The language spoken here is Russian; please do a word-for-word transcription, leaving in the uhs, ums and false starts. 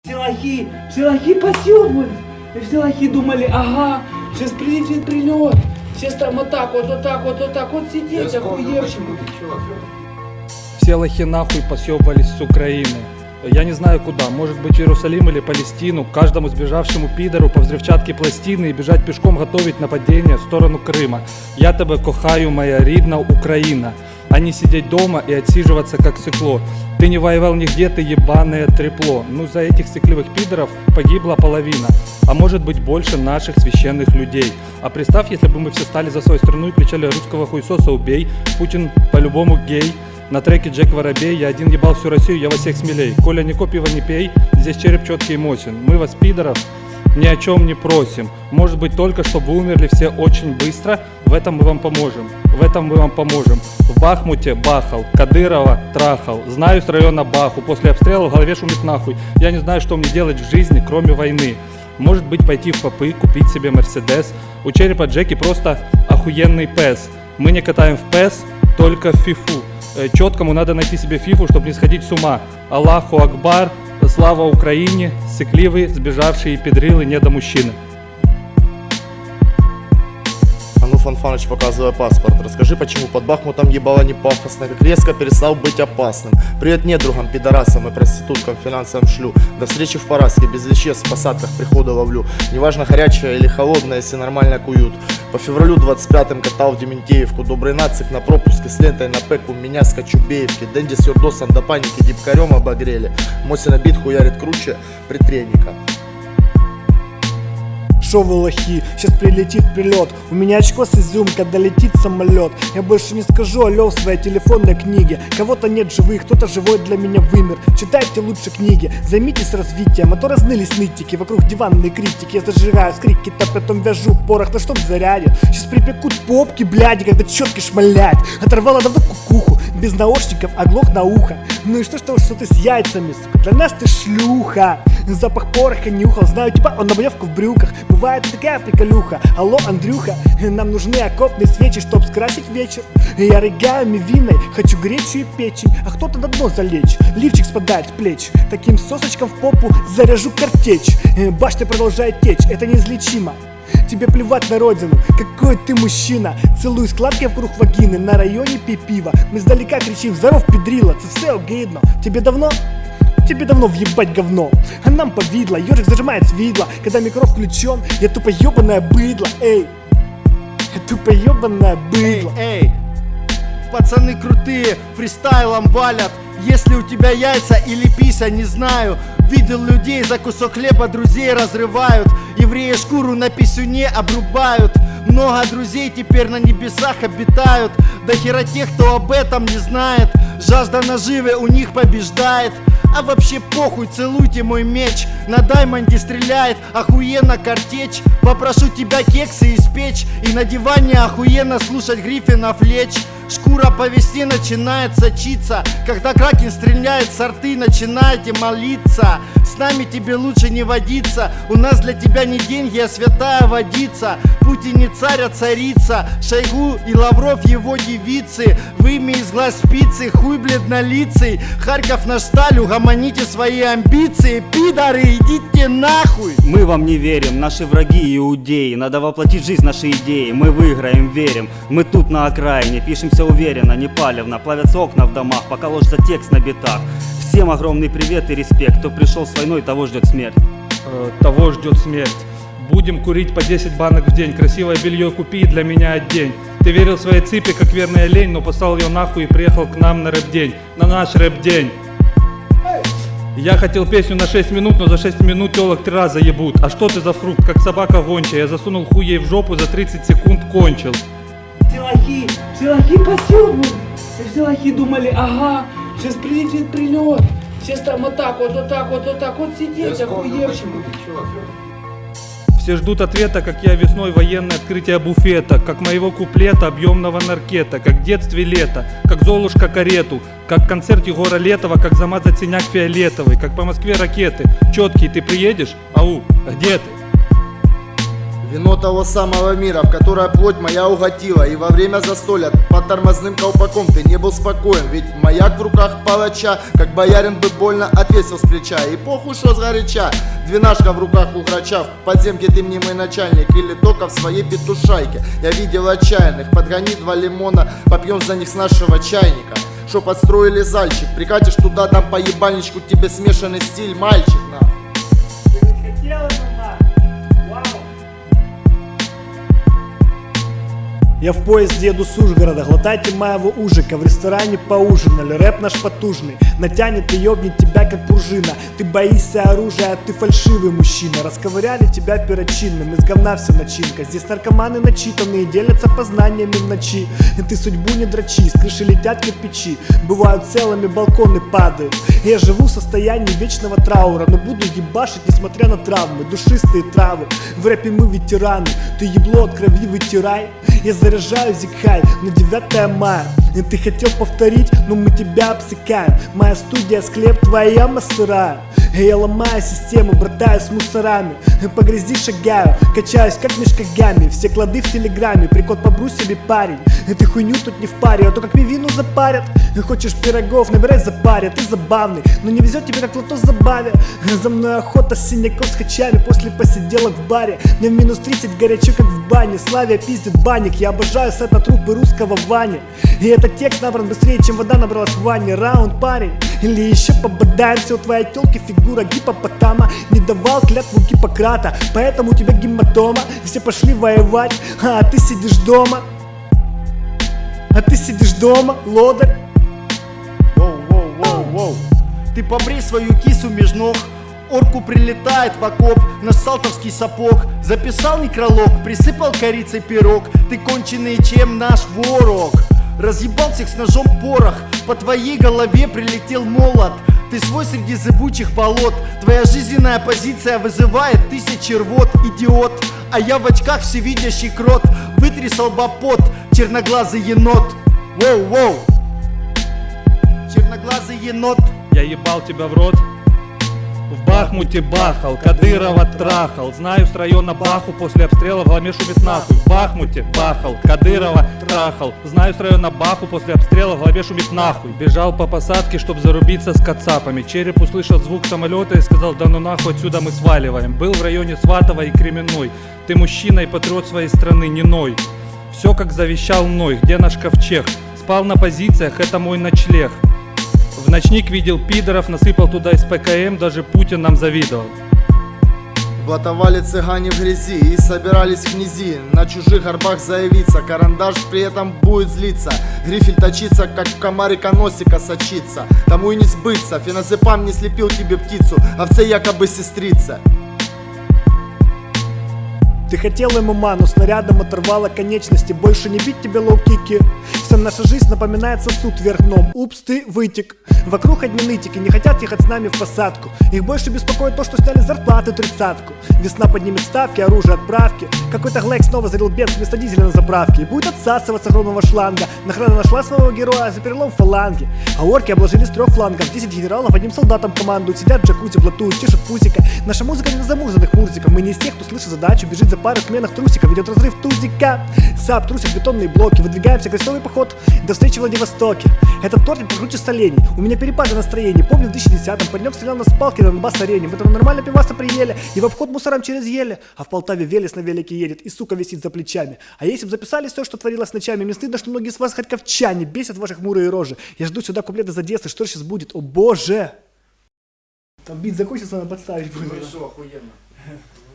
Все лохи, все лохи посёбывались. И все лохи думали, ага, сейчас прилетит прилет. Сейчас там вот так вот, вот так вот, вот так вот сидеть, охуевшим. Все лохи нахуй посёбывались с Украины. Я не знаю куда, может быть в Иерусалим или Палестину, каждому сбежавшему пидору по взрывчатке пластины и бежать пешком готовить нападение в сторону Крыма. Я тебе кохаю, моя рідна Украина, а не сидеть дома и отсиживаться как сыкло. Ты не воевал нигде, ты ебаное трепло. Ну за этих сыкливых пидоров погибла половина, а может быть больше наших священных людей. А представь, если бы мы все стали за свою страну и кричали: русского хуесоса убей, Путин по-любому гей. На треке Джек Воробей: я один ебал всю Россию, я во всех смелей. Коля, не копи его, не пей, здесь череп четкий и мощен. Мы вас, пидоров, ни о чем не просим. Может быть только, чтобы вы умерли все очень быстро. В этом мы вам поможем, в этом мы вам поможем. В Бахмуте бахал, Кадырова трахал. Знаю с района Баху, после обстрела в голове шумит нахуй. Я не знаю, что мне делать в жизни, кроме войны. Может быть пойти в попы, купить себе Мерседес. У черепа Джеки просто охуенный пес. Мы не катаем в пес, только в фифу. Четкому надо найти себе фифу, чтобы не сходить с ума. Аллаху Акбар, слава Украине, сыкливые, сбежавшие педрилы, недомужчины. А ну, Фанфаныч, показывай паспорт. Расскажи, почему под Бахмутом ебало не пафосно, как резко перестал быть опасным. Привет недругам, пидорасам и проституткам, финансовым шлю. До встречи в Параске, без веществ в посадках прихода ловлю. Неважно горячая или холодная, если нормально куют. По февралю двадцать пятым катал в Дементеевку. Добрый нацик на пропуске с лентой на пеку. Меня с Кочубеевки. Дэнди с Юрдосом до паники дипкарем обогрели. Мосина бит хуярит круче притренника. Шо вы лохи, сейчас прилетит прилет. У меня очко с изюм, когда летит самолет. Я больше не скажу алло в своей телефонной книге. Кого-то нет живых, кто-то живой для меня вымер. Читайте лучше книги, займитесь развитием. А то разнылись нытики, вокруг диванные критики. Я зажираю скрипки-то, потом вяжу порох, на что в заряде. Сейчас припекут попки, бляди, когда четки шмалять. Оторвала давно кукуху, без наушников оглох на ухо. Ну и что, что, что ты с яйцами, сука? Для нас ты шлюха. Запах пороха нюхал, знаю типа он набоевку в брюках. Бывает такая приколюха. Алло, Андрюха, нам нужны окопные свечи, чтоб скрасить вечер. Я рыгаю мивиной, хочу гречу и печень. А кто-то на дно залечь, лифчик спадает с плеч. Таким сосочком в попу заряжу картечь. Башня продолжает течь, это неизлечимо. Тебе плевать на родину, какой ты мужчина. Целую складки вокруг вагины, на районе пей пиво. Мы издалека кричим: здоров, педрила, це все огидно. Тебе давно? Тебе давно въебать говно. А нам повидло, ежик зажимает свидло. Когда микро включен, я тупо ебаное быдло. Эй, я тупо ебаное быдло. Эй, эй, пацаны крутые, фристайлом валят. Если у тебя яйца или пися, не знаю. Видел людей, за кусок хлеба друзей разрывают. Евреи шкуру на писюне обрубают. Много друзей теперь на небесах обитают. До хера тех, кто об этом не знает. Жажда наживы у них побеждает. А вообще похуй, целуйте мой меч. На даймонде стреляет охуенно картечь. Попрошу тебя кексы испечь. И на диване охуенно слушать Гриффинов лечь. Шкура по весне начинает сочиться. Когда кракен стреляет с рты, начинайте молиться. С нами тебе лучше не водиться. У нас для тебя не деньги, а святая водица. Путин не царь, а царица. Шойгу и Лавров его девицы. Вымя из глаз спицы, хуй бледнолицый. Харьков наш сталь, угомоните свои амбиции. Пидоры, идите нахуй. Мы вам не верим, наши враги иудеи. Надо воплотить жизнь нашей идеи. Мы выиграем, верим. Мы тут на окраине, пишемся уверенно, не палевно. Плавятся окна в домах, пока ложится текст на битах. Всем огромный привет и респект. Кто пришел с войной, того ждет смерть. Э, того ждет смерть. Будем курить по десять банок в день. Красивое белье купи и для меня одень. Ты верил своей цыпе, как верная лень, но послал ее нахуй и приехал к нам на рэп-день. На наш рэп-день. Я хотел песню на шесть минут, но за шесть минут телок три раза ебут. А что ты за фрукт, как собака гончая? Я засунул хуй ей в жопу, за тридцать секунд кончил. Все лохи, все лохи посёбывались. И все лохи думали, ага, сейчас прилетит прилет. Сейчас там вот так вот, вот так вот, вот так вот сидеть, охуевшим. Все ждут ответа, как я весной военное открытие буфета, как моего куплета объемного наркета, как в детстве лето, как Золушка карету, как концерт Егора Летова, как замазать синяк фиолетовый, как по Москве ракеты. Четкий, ты приедешь? Ау, где ты? Вино того самого мира, в которое плоть моя угодила. И во время застолья под тормозным колпаком ты не был спокоен. Ведь маяк в руках палача, как боярин бы больно отвесил с плеча. И похуй, что сгоряча, двенашка в руках у грача. В подземке ты мнимый начальник или только в своей петушайке. Я видел отчаянных, подгони два лимона, попьем за них с нашего чайника. Шо подстроили зальчик, прикатишь туда, там по ебальничку тебе смешанный стиль, мальчик, на. Я в поезде еду с Ужгорода, глотайте моего ужика. В ресторане поужинали, рэп наш потужный натянет и ёбнет тебя как пружина. Ты боишься оружия, а ты фальшивый мужчина. Расковыряли тебя перочинным, из говна вся начинка. Здесь наркоманы начитанные, делятся познаниями в ночи. И ты судьбу не дрочи, с крыши летят кирпичи. Бывают целыми, балконы падают. Я живу в состоянии вечного траура, но буду ебашить, несмотря на травмы. Душистые травы, в рэпе мы ветераны. Ты ебло от крови вытирай. Я заряжаю зигхай на девятое мая. И ты хотел повторить, но мы тебя обсекаем. Моя студия, склеп, твоя мастера. Я ломаю систему, братаю с мусорами. По грязи шагаю, качаюсь как мешкагами. Все клады в телеграме, прикол побру себе парень. Ты хуйню тут не в паре, а то как мивину запарят. Хочешь пирогов, набирай запаря, ты забавный, но не везет тебе как лото забаве. За мной охота с синяком с хачами после посиделок в баре. Мне в минус тридцать горячо как в бане. Славя пиздит банник, я обожаю сет на трупы русского Вани. И этот текст набран быстрее, чем вода набралась в ванне. Раунд, парень, или еще пободаемся. У твоей телки фигура гипопотама. Не давал клятву Гиппократа, поэтому у тебя гематома. Все пошли воевать, а ты сидишь дома. А ты сидишь дома, лодырь. Воу, воу, воу, воу. Ты побрей свою кису меж ног. Орку прилетает в окоп наш салтовский сапог. Записал некролог, присыпал корицей пирог. Ты конченый, чем наш ворог. Разъебал всех с ножом порох. По твоей голове прилетел молот. Ты свой среди зыбучих болот. Твоя жизненная позиция вызывает тысячи рвот, идиот. А я в очках всевидящий крот. Вытри с лба пот, черноглазый енот. Воу-воу. Черноглазый енот. Я ебал тебя в рот. В Бахмуте бахал, Кадырова трахал. Знаю с района Баху, после обстрела в гламе шубит нахуй. В Бахмуте бахал, Кадырова трахал. Знаю с района Баху, после обстрела в главе шумит нахуй. Бежал по посадке, чтоб зарубиться с кацапами. Череп услышал звук самолета и сказал: да ну нахуй, отсюда мы сваливаем. Был в районе Сватова и Кременной. Ты мужчина и патриот своей страны, не ной. Все как завещал мной, где наш ковчег? Спал на позициях, это мой ночлег. В ночник видел пидоров, насыпал туда из ПКМ, даже Путин нам завидовал. Блатовали цыгане в грязи и собирались князи на чужих горбах заявиться. Карандаш при этом будет злиться, грифель точится, как в комарика носика сочится. Тому и не сбыться, феназепам не слепил тебе птицу, овце якобы сестрица. Ты хотел ему ману, снарядом оторвала конечности. Больше не бить тебе лоу-кики. Вся наша жизнь напоминает сосуд вверх дном. Упс, ты вытек. Вокруг одни нытики, не хотят ехать с нами в посадку. Их больше беспокоит то, что сняли зарплаты тридцатку. Весна поднимет ставки, оружие, отправки. Какой-то глэк снова залил бенз вместо дизеля на заправке. И будет отсасывать с огромного шланга. Нахрена нашла своего героя за перелом фаланги. А орки обложили с трех флангов. Десять генералов одним солдатом командуют. Сидят в джакузи, блатуют, чешут пусика. Наша музыка не для замурзанных мурзиков. Мы не из тех, кто слышит задачу, бежит за пару сменах трусиков. Идет разрыв тузика. Сап, трусик, бетонные блоки. Выдвигаемся, крестовый поход до встречи в Владивостоке. Этот тортик покруче солений. У меня перепады настроения. Помню в две тысячи десятом паренек стрелял на спалке на Донбасс-арене. Мы там нормально пиваса приели и в обход мусорам через ели. А в Полтаве Велес на велике едет и сука висит за плечами. А если бы записали все, что творилось ночами, мне стыдно, что многие из вас харьковчане. Бесят ваши хмурые рожи. Я жду сюда куплет из Одессы. Что сейчас будет? О боже! Там бит закончится, надо подставить будет. Хорошо, охуенно.